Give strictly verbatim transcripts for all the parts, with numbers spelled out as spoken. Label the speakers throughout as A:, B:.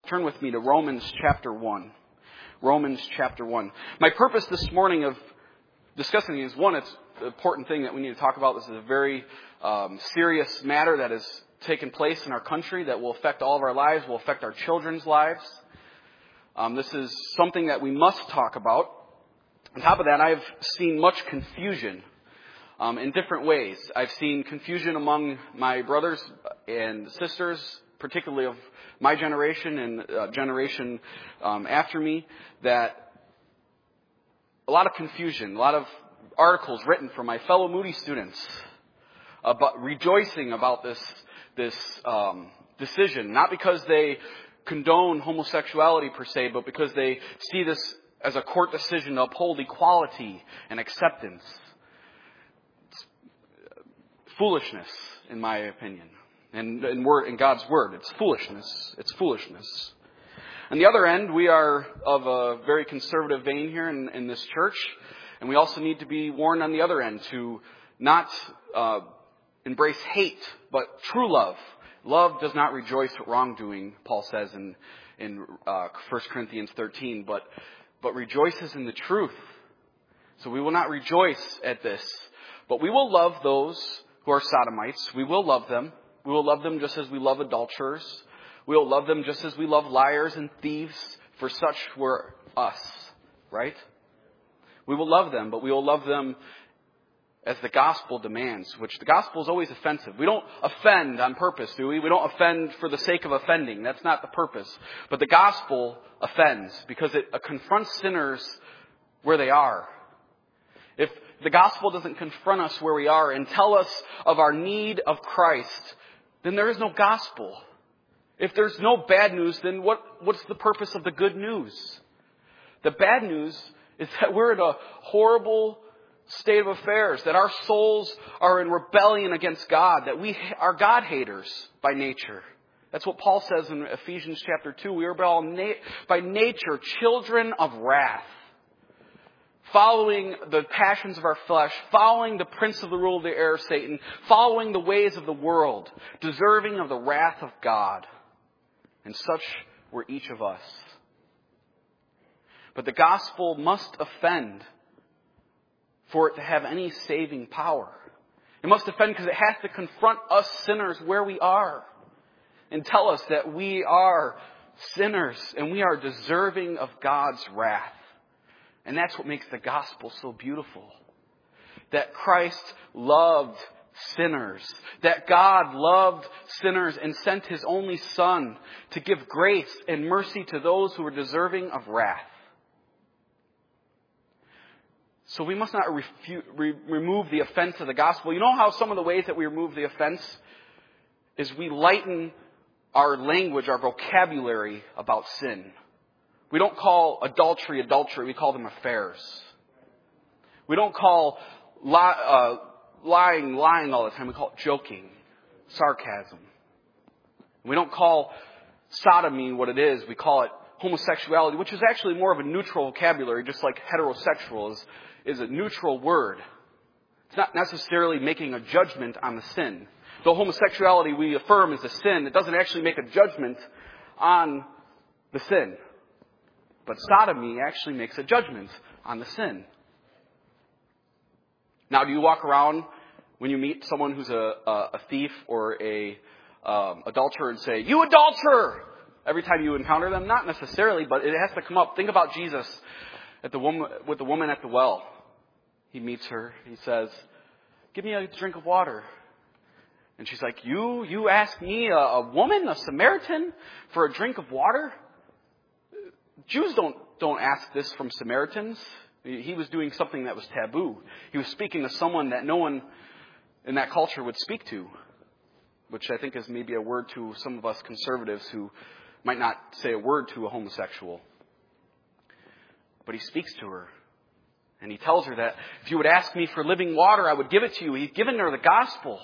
A: turn with me to Romans chapter one. Romans chapter one. My purpose this morning of discussing is, one, it's an important thing that we need to talk about. This is a very um, serious matter that has taken place in our country that will affect all of our lives, will affect our children's lives. Um, this is something that we must talk about. On top of that, I've seen much confusion um, in different ways. I've seen confusion among my brothers and sisters, particularly of my generation and uh, generation um, after me, that a lot of confusion, a lot of articles written from my fellow Moody students about rejoicing about this this um, decision, not because they condone homosexuality per se, but because they see this as a court decision to uphold equality and acceptance. It's foolishness, in my opinion. And in, word, in God's word, it's foolishness. It's foolishness. On the other end, we are of a very conservative vein here in, in this church. And we also need to be warned on the other end to not uh, embrace hate, but true love. Love does not rejoice at wrongdoing, Paul says in, in uh, First Corinthians thirteen, but, but rejoices in the truth. So we will not rejoice at this, but we will love those who are sodomites. We will love them. We will love them just as we love adulterers. We will love them just as we love liars and thieves, for such were us, right? We will love them, but we will love them as the gospel demands, which the gospel is always offensive. We don't offend on purpose, do we? We don't offend for the sake of offending. That's not the purpose. But the gospel offends because it confronts sinners where they are. If the gospel doesn't confront us where we are and tell us of our need of Christ, then there is no gospel. If there's no bad news, then what, what's the purpose of the good news? The bad news is that we're in a horrible state of affairs, that our souls are in rebellion against God, that we are God haters by nature. That's what Paul says in Ephesians chapter two. We are by nature children of wrath, following the passions of our flesh, following the prince of the rule of the air, Satan, following the ways of the world, deserving of the wrath of God. And such were each of us. But the gospel must offend for it to have any saving power. It must offend because it has to confront us sinners where we are and tell us that we are sinners and we are deserving of God's wrath. And that's what makes the gospel so beautiful. That Christ loved sinners. That God loved sinners and sent His only Son to give grace and mercy to those who were deserving of wrath. So we must not refu- re- remove the offense of the gospel. You know how some of the ways that we remove the offense is we lighten our language, our vocabulary about sin. We don't call adultery adultery. We call them affairs. We don't call li- uh, lying lying all the time. We call it joking, sarcasm. We don't call sodomy what it is. We call it homosexuality, which is actually more of a neutral vocabulary, just like heterosexual is, is a neutral word. It's not necessarily making a judgment on the sin. Though homosexuality we affirm is a sin, it doesn't actually make a judgment on the sin. But sodomy actually makes a judgment on the sin. Now, do you walk around when you meet someone who's a, a, a thief or a um, adulterer and say, "You adulterer!" every time you encounter them? Not necessarily, but it has to come up. Think about Jesus at the woman, with the woman at the well. He meets her. He says, "Give me a drink of water." And she's like, you, you ask me, a, a woman, a Samaritan, for a drink of water? Jews don't, don't ask this from Samaritans. He was doing something that was taboo. He was speaking to someone that no one in that culture would speak to, which I think is maybe a word to some of us conservatives who might not say a word to a homosexual. But he speaks to her. And he tells her that if you would ask me for living water, I would give it to you. He's given her the gospel.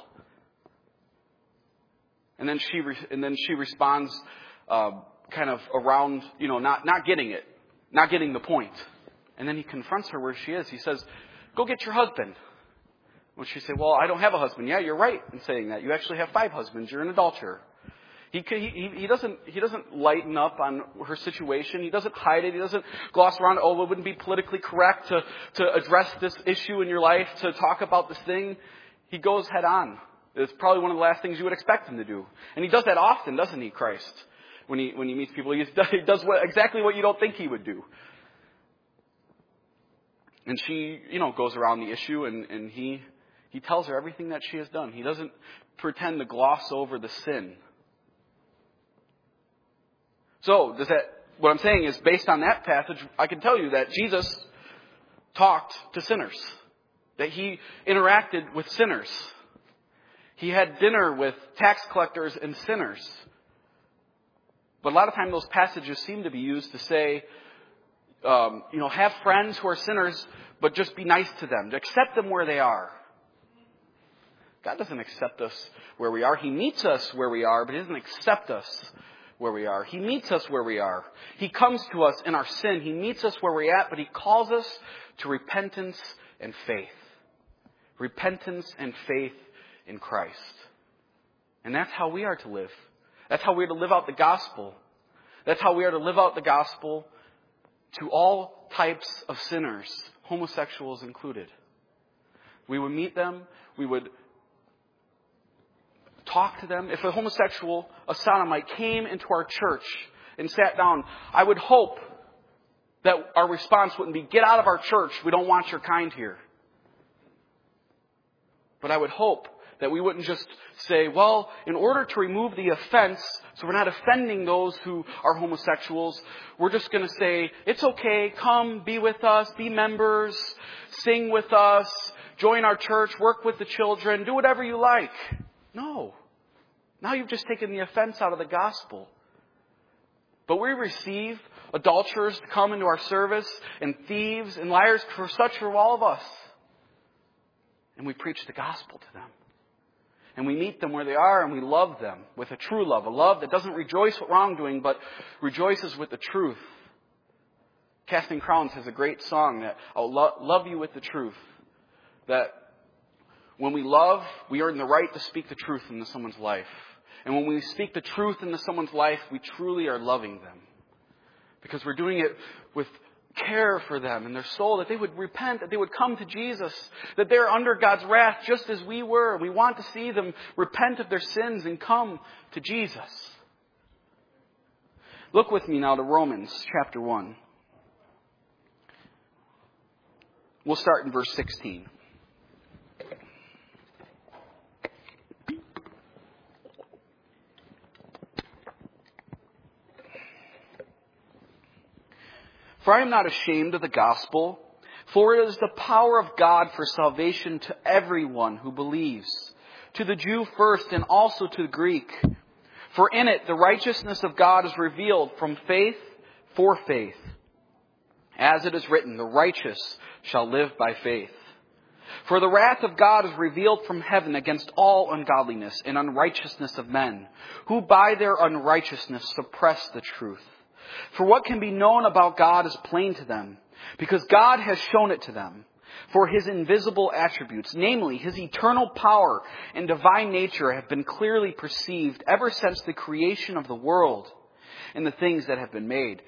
A: And then she re- and then she responds uh, kind of around, you know, not, not getting it, not getting the point. And then he confronts her where she is. He says, "Go get your husband." When she says, "Well, I don't have a husband." "Yeah, you're right in saying that. You actually have five husbands. You're an adulterer." He, he, he, doesn't, he doesn't lighten up on her situation. He doesn't hide it. He doesn't gloss around, oh, it wouldn't be politically correct to, to address this issue in your life, to talk about this thing. He goes head on. It's probably one of the last things you would expect him to do. And he does that often, doesn't he, Christ? When he, when he meets people, he does what, exactly what you don't think he would do. And she, you know, goes around the issue, and, and he, he tells her everything that she has done. He doesn't pretend to gloss over the sin. So, does that, what I'm saying is, based on that passage, I can tell you that Jesus talked to sinners. That he interacted with sinners. He had dinner with tax collectors and sinners. But a lot of times those passages seem to be used to say, um, you know, have friends who are sinners, but just be nice to them. To accept them where they are. God doesn't accept us where we are. He meets us where we are, but He doesn't accept us where we are. He meets us where we are. He comes to us in our sin. He meets us where we're at, but He calls us to repentance and faith. Repentance and faith in Christ. And that's how we are to live. That's how we are to live out the gospel. That's how we are to live out the gospel to all types of sinners, homosexuals included. We would meet them. We would talk to them. If a homosexual, a sodomite, came into our church and sat down, I would hope that our response wouldn't be, get out of our church. We don't want your kind here. But I would hope that we wouldn't just say, well, in order to remove the offense, so we're not offending those who are homosexuals, we're just going to say, it's okay, come, be with us, be members, sing with us, join our church, work with the children, do whatever you like. No. Now you've just taken the offense out of the gospel. But we receive adulterers to come into our service, and thieves and liars, for such for all of us. And we preach the gospel to them. And we meet them where they are, and we love them with a true love. A love that doesn't rejoice with wrongdoing, but rejoices with the truth. Casting Crowns has a great song that, I'll lo- love you with the truth. That when we love, we earn the right to speak the truth into someone's life. And when we speak the truth into someone's life, we truly are loving them. Because we're doing it with care for them and their soul, that they would repent, that they would come to Jesus, that they're under God's wrath just as we were. We want to see them repent of their sins and come to Jesus. Look with me now to Romans chapter one. We'll start in verse sixteen. For I am not ashamed of the gospel, for it is the power of God for salvation to everyone who believes, to the Jew first and also to the Greek. For in it the righteousness of God is revealed from faith for faith. As it is written, the righteous shall live by faith. For the wrath of God is revealed from heaven against all ungodliness and unrighteousness of men, who by their unrighteousness suppress the truth. For what can be known about God is plain to them, because God has shown it to them. For His invisible attributes, namely His eternal power and divine nature, have been clearly perceived ever since the creation of the world and the things that have been made.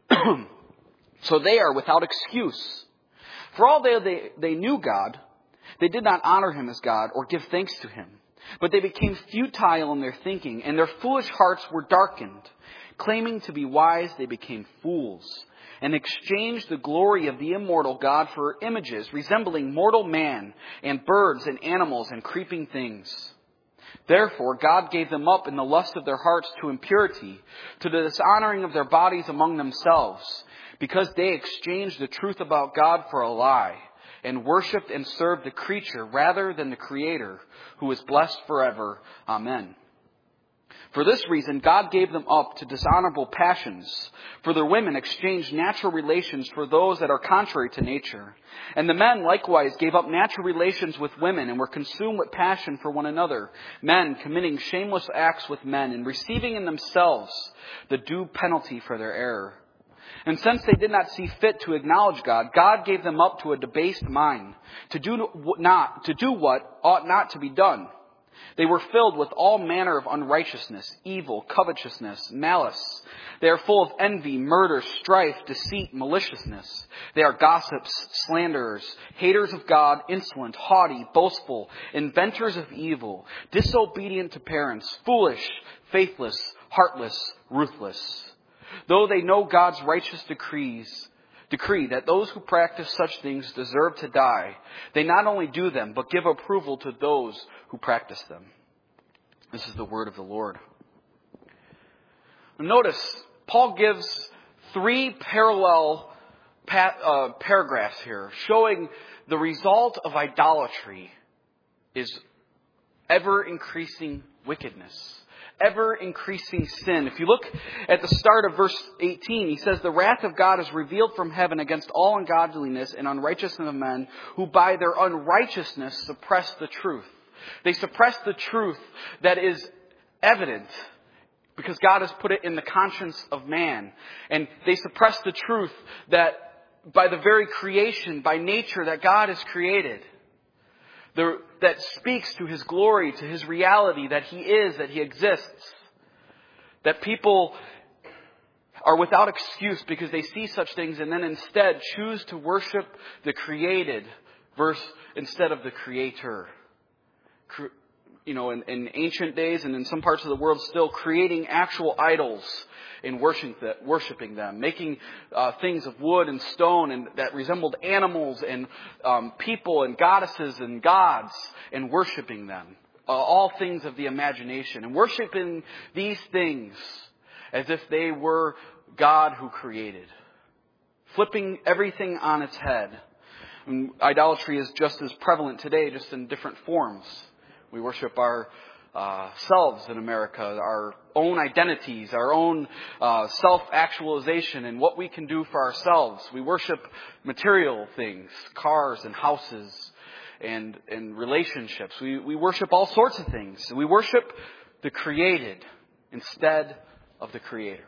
A: So they are without excuse. For although they, they knew God, they did not honor Him as God or give thanks to Him. But they became futile in their thinking, and their foolish hearts were darkened. Claiming to be wise, they became fools, and exchanged the glory of the immortal God for images resembling mortal man, and birds and animals and creeping things. Therefore God gave them up in the lust of their hearts to impurity, to the dishonoring of their bodies among themselves, because they exchanged the truth about God for a lie, and worshipped and served the creature rather than the Creator, who is blessed forever. Amen. For this reason, God gave them up to dishonorable passions. For their women exchanged natural relations for those that are contrary to nature. And the men likewise gave up natural relations with women and were consumed with passion for one another. Men committing shameless acts with men and receiving in themselves the due penalty for their error. And since they did not see fit to acknowledge God, God gave them up to a debased mind, to do not, to do what ought not to be done. They were filled with all manner of unrighteousness, evil, covetousness, malice. They are full of envy, murder, strife, deceit, maliciousness. They are gossips, slanderers, haters of God, insolent, haughty, boastful, inventors of evil, disobedient to parents, foolish, faithless, heartless, ruthless. Though they know God's righteous decrees, decree that those who practice such things deserve to die, they not only do them, but give approval to those who practice them. This is the word of the Lord. Notice, Paul gives three parallel pa- uh, paragraphs here, showing the result of idolatry is ever-increasing wickedness. Ever-increasing sin. If you look at the start of verse eighteen, he says, "The wrath of God is revealed from heaven against all ungodliness and unrighteousness of men, who by their unrighteousness suppress the truth." They suppress the truth that is evident because God has put it in the conscience of man. And they suppress the truth that by the very creation, by nature that God has created, The, that speaks to His glory, to His reality, that He is, that He exists. That people are without excuse because they see such things and then instead choose to worship the created verse instead of the Creator. You know, in, in ancient days and in some parts of the world still, creating actual idols and worshiping them, making uh, things of wood and stone and that resembled animals and um, people and goddesses and gods, and worshiping them. Uh, all things of the imagination, and worshiping these things as if they were God who created. Flipping everything on its head. And idolatry is just as prevalent today, just in different forms. We worship our uh, selves in America, our own identities, our own uh, self-actualization and what we can do for ourselves. We worship material things, cars and houses and, and relationships. We, we worship all sorts of things. We worship the created instead of the Creator.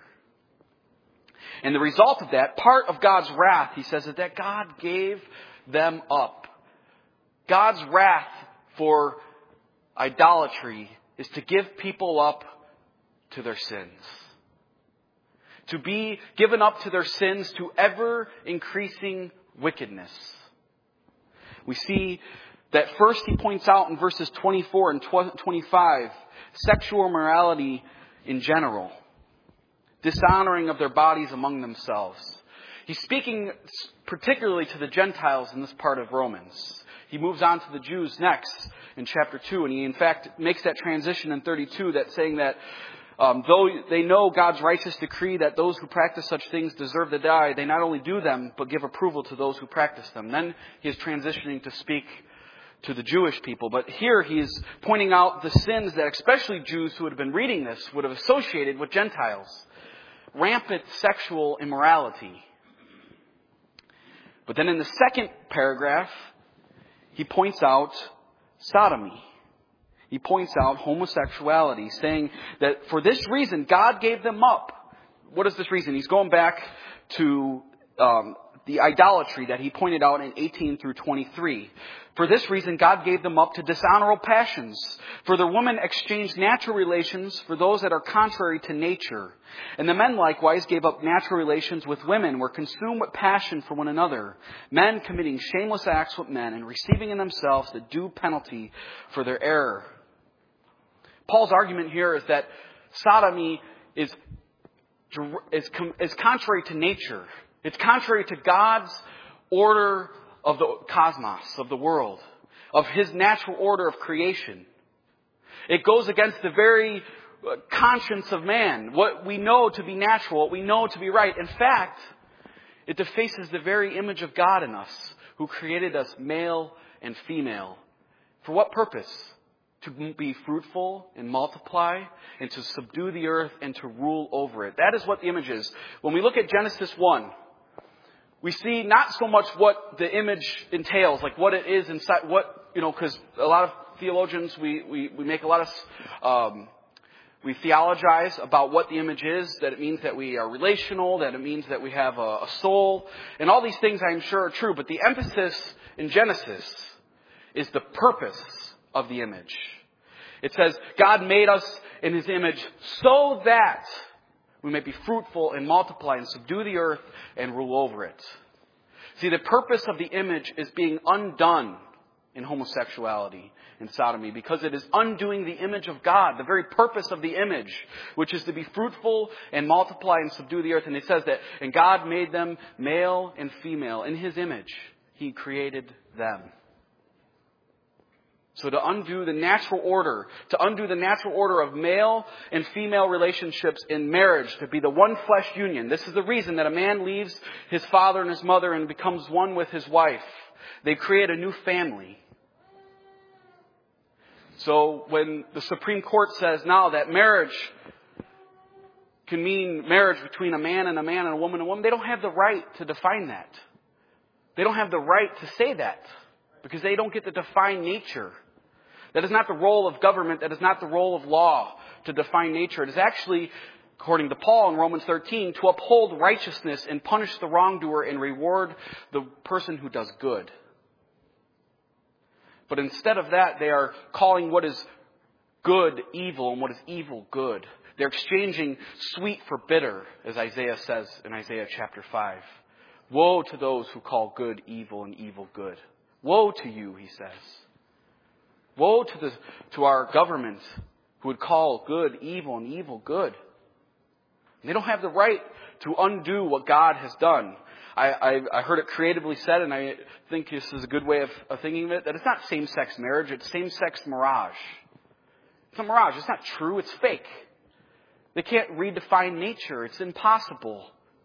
A: And the result of that, part of God's wrath, he says, is that God gave them up. God's wrath for idolatry is to give people up to their sins. To be given up to their sins, to ever increasing wickedness. We see that first he points out in verses twenty-four and twenty-five, sexual immorality in general. Dishonoring of their bodies among themselves. He's speaking particularly to the Gentiles in this part of Romans. He moves on to the Jews next in chapter two, and he in fact makes that transition in thirty-two, that saying that um, though they know God's righteous decree that those who practice such things deserve to die, they not only do them, but give approval to those who practice them. Then he is transitioning to speak to the Jewish people. But here he is pointing out the sins that especially Jews who would have been reading this would have associated with Gentiles. Rampant sexual immorality. But then in the second paragraph, he points out sodomy. He points out homosexuality, saying that for this reason, God gave them up. What is this reason? He's going back to um, the idolatry that he pointed out in eighteen through twenty-three. For this reason, God gave them up to dishonorable passions. For the women exchanged natural relations for those that are contrary to nature. And the men likewise gave up natural relations with women, were consumed with passion for one another, men committing shameless acts with men and receiving in themselves the due penalty for their error. Paul's argument here is that sodomy is, is, is contrary to nature. It's contrary to God's order of the cosmos, of the world, of His natural order of creation. It goes against the very conscience of man, what we know to be natural, what we know to be right. In fact, it defaces the very image of God in us, who created us male and female. For what purpose? To be fruitful and multiply and to subdue the earth and to rule over it. That is what the image is. When we look at Genesis one, we see not so much what the image entails, like what it is inside, what, you know, because a lot of theologians, we, we, we make a lot of, um, we theologize about what the image is, that it means that we are relational, that it means that we have a, a soul, and all these things I'm sure are true, but the emphasis in Genesis is the purpose of the image. It says, God made us in His image so that we may be fruitful and multiply and subdue the earth and rule over it. See, the purpose of the image is being undone in homosexuality and sodomy, because it is undoing the image of God, the very purpose of the image, which is to be fruitful and multiply and subdue the earth. And it says that, and God made them male and female. In His image, He created them. So to undo the natural order, to undo the natural order of male and female relationships in marriage, to be the one flesh union. This is the reason that a man leaves his father and his mother and becomes one with his wife. They create a new family. So when the Supreme Court says now that marriage can mean marriage between a man and a man and a woman and a woman, they don't have the right to define that. They don't have the right to say that, because they don't get to define nature. That is not the role of government. That is not the role of law to define nature. It is actually, according to Paul in Romans thirteen, to uphold righteousness and punish the wrongdoer and reward the person who does good. But instead of that, they are calling what is good evil and what is evil good. They're exchanging sweet for bitter, as Isaiah says in Isaiah chapter five. Woe to those who call good evil and evil good. Woe to you, he says. Woe to the to our government who would call good evil and evil good. They don't have the right to undo what God has done. I, I, I heard it creatively said, and I think this is a good way of, of thinking of it, that it's not same-sex marriage, it's same-sex mirage. It's a mirage. It's not true. It's fake. They can't redefine nature. It's impossible.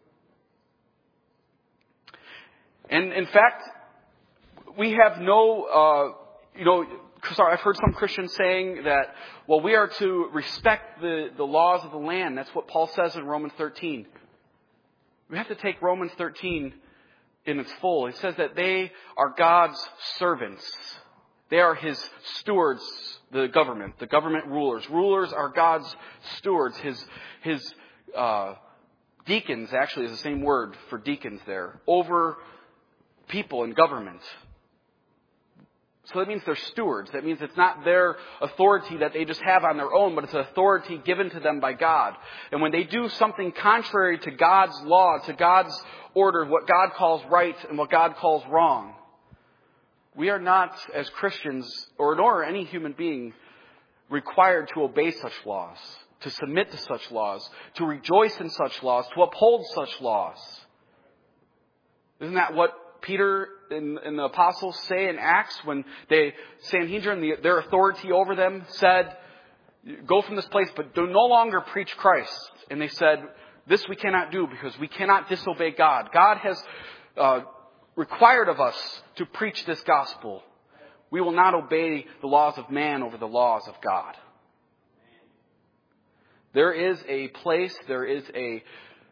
A: And in fact, we have no, uh, you know, sorry, I've heard some Christians saying that, well, we are to respect the, the laws of the land. That's what Paul says in Romans thirteen. We have to take Romans thirteen in its full. It says that they are God's servants. They are His stewards, the government, the government rulers. Rulers are God's stewards. His, his uh, deacons, actually is the same word for deacons there, over people in government. So that means they're stewards. That means it's not their authority that they just have on their own, but it's an authority given to them by God. And when they do something contrary to God's law, to God's order, what God calls right and what God calls wrong, we are not, as Christians, or nor any human being, required to obey such laws, to submit to such laws, to rejoice in such laws, to uphold such laws. Isn't that what Peter and, and the apostles say in Acts when they, Sanhedrin, the, their authority over them, said, go from this place, but do no longer preach Christ. And they said, this we cannot do because we cannot disobey God. God has uh, required of us to preach this gospel. We will not obey the laws of man over the laws of God. There is a place, there is a,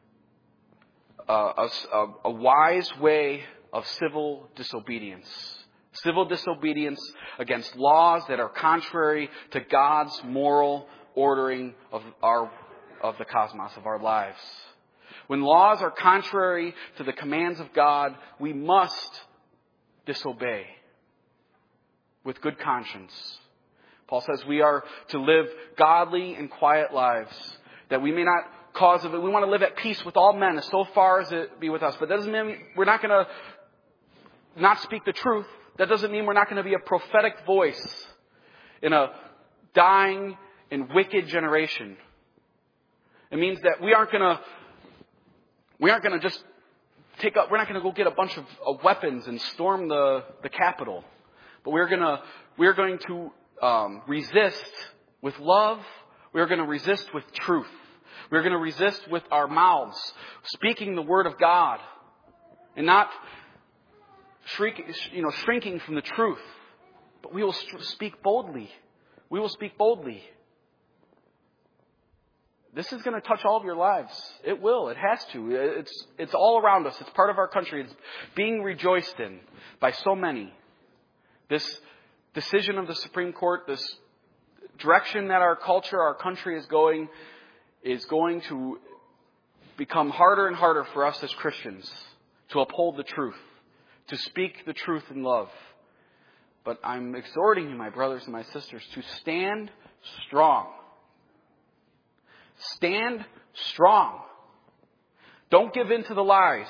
A: uh, a, a wise way of civil disobedience. Civil disobedience against laws that are contrary to God's moral ordering of our of the cosmos, of our lives. When laws are contrary to the commands of God, we must disobey with good conscience. Paul says we are to live godly and quiet lives, that we may not cause of it. We want to live at peace with all men as so far as it be with us. But that doesn't mean we're not going to not speak the truth. That doesn't mean we're not going to be a prophetic voice in a dying and wicked generation. It means that we aren't going to we aren't going to just take up. We're not going to go get a bunch of, of weapons and storm the the Capitol, but we're going to we're going to um, resist with love. We're going to resist with truth. We're going to resist with our mouths, speaking the word of God, and not Shrinking, you know, shrinking from the truth. But we will speak boldly. We will speak boldly. This is going to touch all of your lives. It will. It has to. It's, it's all around us. It's part of our country. It's being rejoiced in by so many. This decision of the Supreme Court, this direction that our culture, our country is going, is going to become harder and harder for us as Christians to uphold the truth, to speak the truth in love. But I'm exhorting you, my brothers and my sisters, to stand strong. Stand strong. Don't give in to the lies.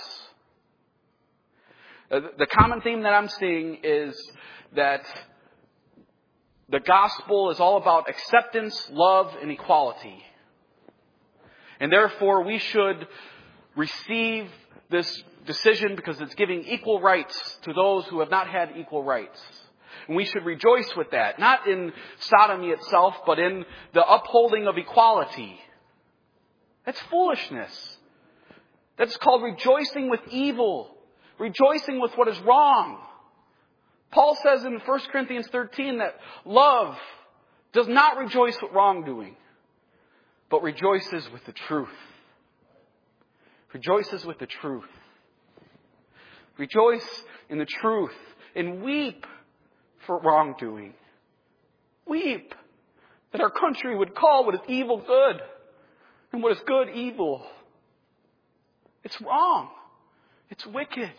A: The common theme that I'm seeing is that the gospel is all about acceptance, love, and equality. And therefore, we should receive this decision because it's giving equal rights to those who have not had equal rights. And we should rejoice with that, not in sodomy itself, but in the upholding of equality. That's foolishness. That's called rejoicing with evil, rejoicing with what is wrong. Paul says in First Corinthians thirteen that love does not rejoice with wrongdoing, but rejoices with the truth. Rejoices with the truth. Rejoice in the truth and weep for wrongdoing. Weep that our country would call what is evil good and what is good evil. It's wrong. It's wicked.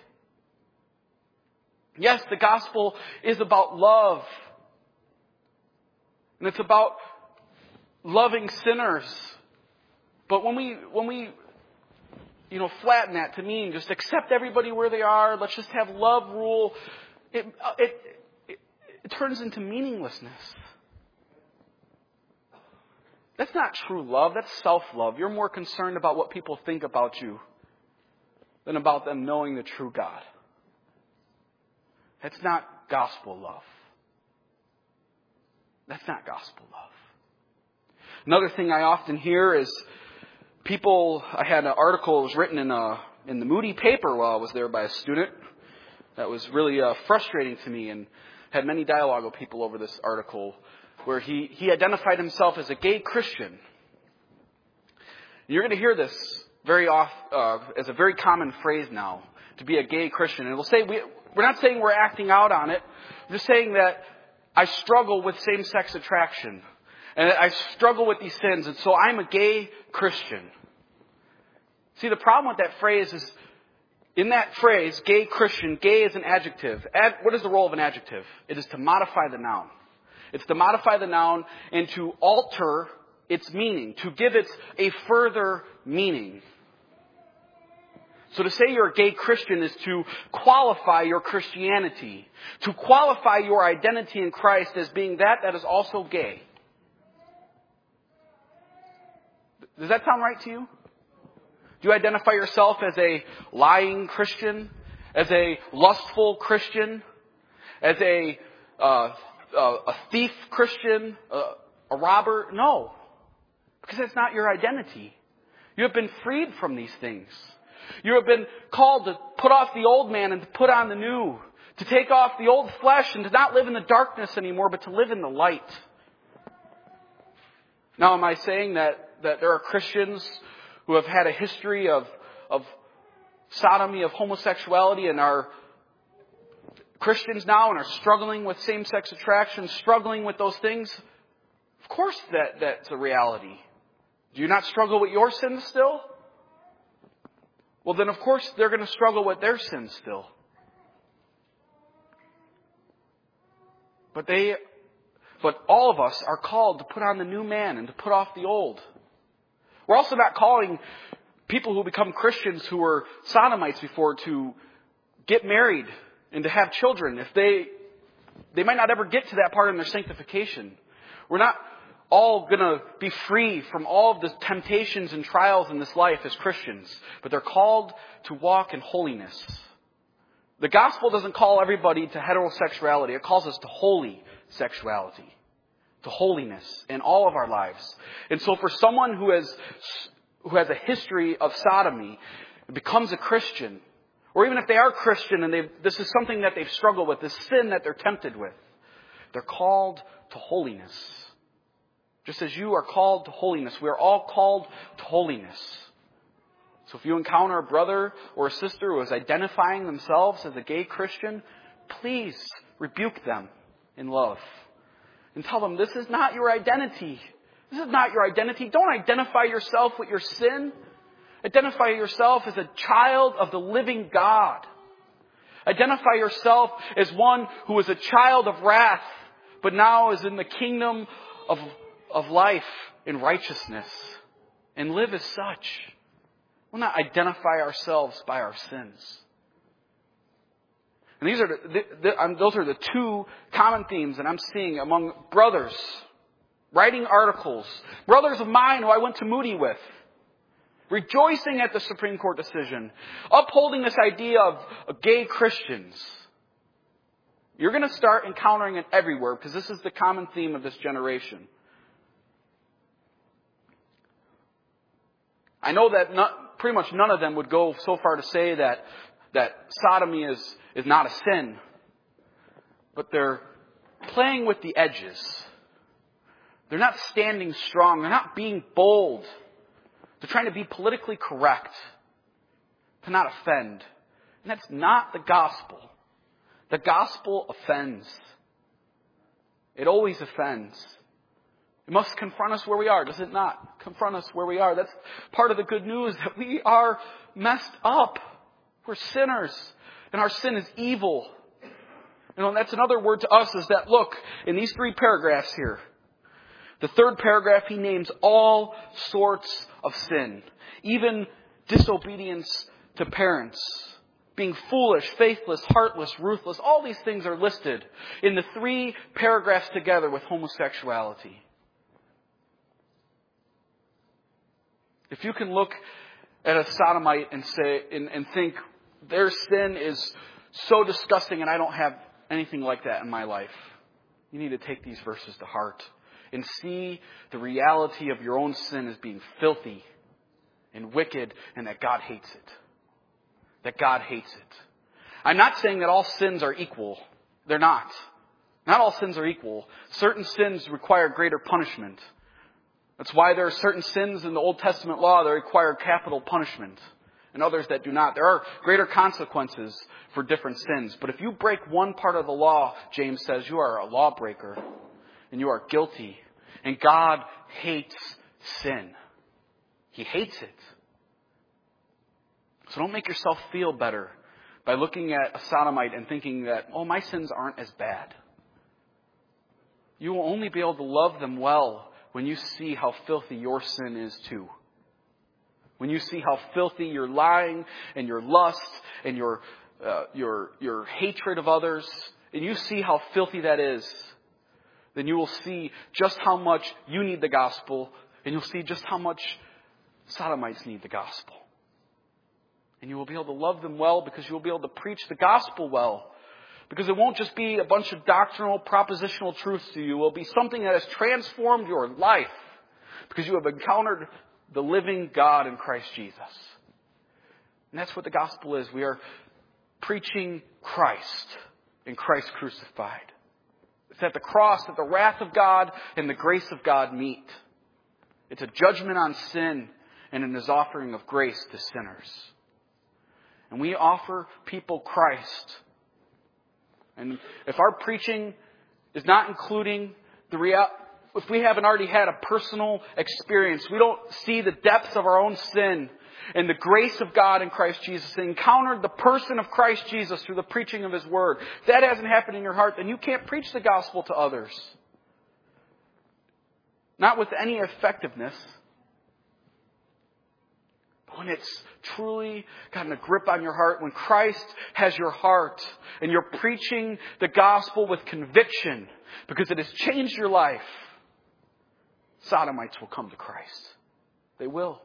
A: Yes, the gospel is about love. And it's about loving sinners. But when we, when we, you know, flatten that to mean just accept everybody where they are, let's just have love rule, it, it, it, it turns into meaninglessness. That's not true love. That's self-love. You're more concerned about what people think about you than about them knowing the true God. That's not gospel love. That's not gospel love. Another thing I often hear is people, I had an article that was written in a, in the Moody paper while I was there by a student that was really uh, frustrating to me, and had many dialogue with people over this article where he, he identified himself as a gay Christian. You're going to hear this very off, uh, as a very common phrase now, to be a gay Christian. And we'll say, we, we're not saying we're acting out on it. We're just saying that I struggle with same-sex attraction. And I struggle with these sins. And so I'm a gay Christian. See, the problem with that phrase is, in that phrase, gay Christian, gay is an adjective. Ad, what is the role of an adjective? It is to modify the noun. It's to modify the noun and to alter its meaning, to give it a further meaning. So to say you're a gay Christian is to qualify your Christianity, to qualify your identity in Christ as being that that is also gay. Does that sound right to you? Do you identify yourself as a lying Christian, as a lustful Christian, as a uh, uh, a thief Christian, uh, a robber? No, because that's not your identity. You have been freed from these things. You have been called to put off the old man and to put on the new, to take off the old flesh and to not live in the darkness anymore, but to live in the light. Now, am I saying that, that there are Christians who have had a history of, of sodomy, of homosexuality, and are Christians now and are struggling with same-sex attraction, struggling with those things? Of course that, that's a reality. Do you not struggle with your sins still? Well, then of course they're going to struggle with their sins still. But they, but all of us are called to put on the new man and to put off the old. We're also not calling people who become Christians who were sodomites before to get married and to have children if they, they might not ever get to that part in their sanctification. We're not all going to be free from all of the temptations and trials in this life as Christians, but they're called to walk in holiness. The gospel doesn't call everybody to heterosexuality. It calls us to holy sexuality, to holiness in all of our lives. And so for someone who has, who has a history of sodomy and becomes a Christian, or even if they are Christian and this is something that they've struggled with, this sin that they're tempted with, they're called to holiness. Just as you are called to holiness, we are all called to holiness. So if you encounter a brother or a sister who is identifying themselves as a gay Christian, please rebuke them in love. And tell them, this is not your identity. This is not your identity. Don't identify yourself with your sin. Identify yourself as a child of the living God. Identify yourself as one who is a child of wrath, but now is in the kingdom of of life in righteousness and live as such. We'll not identify ourselves by our sins. And these are the, the, the, um, those are the two common themes that I'm seeing among brothers writing articles. Brothers of mine who I went to Moody with. Rejoicing at the Supreme Court decision. Upholding this idea of, of gay Christians. You're going to start encountering it everywhere because this is the common theme of this generation. I know that not, pretty much none of them would go so far to say that, that sodomy is, is not a sin. But they're playing with the edges. They're not standing strong. They're not being bold. They're trying to be politically correct. To not offend. And that's not the gospel. The gospel offends. It always offends. It must confront us where we are, does it not? Confront us where we are. That's part of the good news, that we are messed up. We're sinners. And our sin is evil. You know, and that's another word to us is that, look, in these three paragraphs here, the third paragraph, he names all sorts of sin. Even disobedience to parents. Being foolish, faithless, heartless, ruthless. All these things are listed in the three paragraphs together with homosexuality. If you can look at a sodomite and say and, and think their sin is so disgusting and I don't have anything like that in my life, you need to take these verses to heart and see the reality of your own sin as being filthy and wicked and that God hates it. That God hates it. I'm not saying that all sins are equal. They're not. Not all sins are equal. Certain sins require greater punishment. That's why there are certain sins in the Old Testament law that require capital punishment and others that do not. There are greater consequences for different sins. But if you break one part of the law, James says, you are a lawbreaker and you are guilty. And God hates sin. He hates it. So don't make yourself feel better by looking at a sodomite and thinking that, oh, my sins aren't as bad. You will only be able to love them well when you see how filthy your sin is too. When you see how filthy your lying and your lust and your uh, your your hatred of others, and you see how filthy that is, then you will see just how much you need the gospel, and you'll see just how much sodomites need the gospel. And you will be able to love them well because you will be able to preach the gospel well. Because it won't just be a bunch of doctrinal, propositional truths to you. It will be something that has transformed your life. Because you have encountered the living God in Christ Jesus. And that's what the gospel is. We are preaching Christ and Christ crucified. It's at the cross that the wrath of God and the grace of God meet. It's a judgment on sin and an offering of grace to sinners. And we offer people Christ. And if our preaching is not including the real, if we haven't already had a personal experience, we don't see the depths of our own sin and the grace of God in Christ Jesus, and encountered the person of Christ Jesus through the preaching of His Word, if that hasn't happened in your heart, then you can't preach the gospel to others. Not with any effectiveness. When it's truly gotten a grip on your heart, when Christ has your heart and you're preaching the gospel with conviction because it has changed your life, sodomites will come to Christ. They will.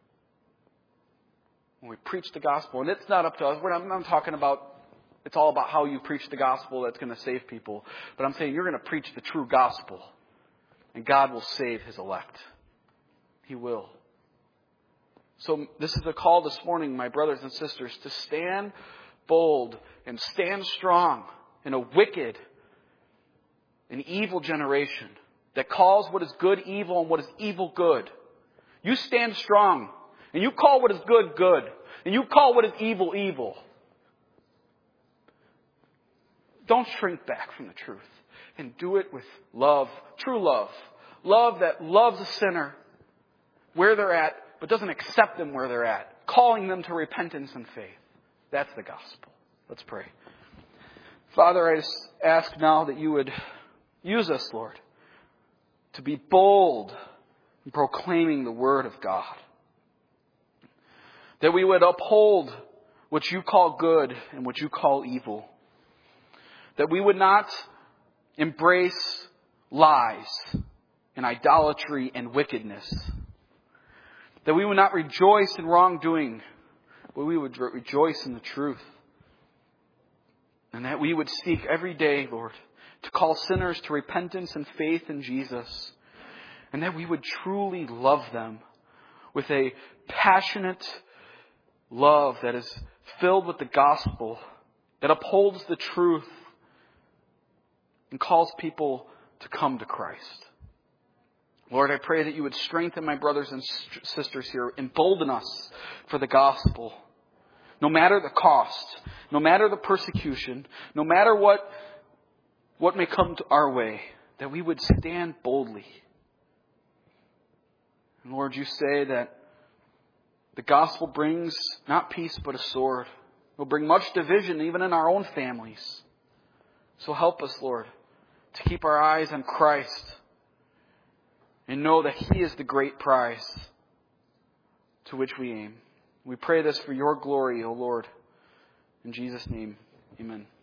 A: When we preach the gospel, and it's not up to us. We're not, I'm not talking about, it's all about how you preach the gospel that's going to save people. But I'm saying you're going to preach the true gospel and God will save His elect. He will. So this is a call this morning, my brothers and sisters, to stand bold and stand strong in a wicked and evil generation that calls what is good evil and what is evil good. You stand strong and you call what is good good and you call what is evil evil. Don't shrink back from the truth and do it with love, true love. Love that loves a sinner where they're at, but doesn't accept them where they're at, calling them to repentance and faith. That's the gospel. Let's pray. Father, I just ask now that you would use us, Lord, to be bold in proclaiming the Word of God. That we would uphold what you call good and what you call evil. That we would not embrace lies and idolatry and wickedness. That we would not rejoice in wrongdoing, but we would rejoice in the truth. And that we would seek every day, Lord, to call sinners to repentance and faith in Jesus. And that we would truly love them with a passionate love that is filled with the gospel, that upholds the truth and calls people to come to Christ. Lord, I pray that you would strengthen my brothers and sisters here, embolden us for the gospel. No matter the cost, no matter the persecution, no matter what, what may come to our way, that we would stand boldly. And Lord, you say that the gospel brings not peace but a sword. It will bring much division even in our own families. So help us, Lord, to keep our eyes on Christ and know that He is the great prize to which we aim. We pray this for your glory, O Lord. In Jesus' name, amen.